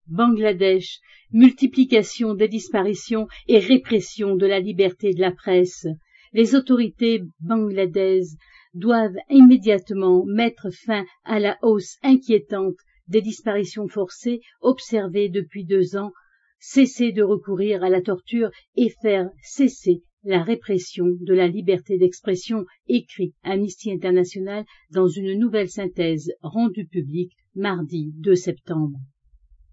Bangladesh, multiplication des disparitions et répression de la liberté de la presse. Les autorités bangladaises doivent immédiatement mettre fin à la hausse inquiétante des disparitions forcées observées depuis 2 ans, cesser de recourir à la torture et faire cesser la répression de la liberté d'expression, écrit Amnesty International dans une nouvelle synthèse rendue publique mardi 2 septembre.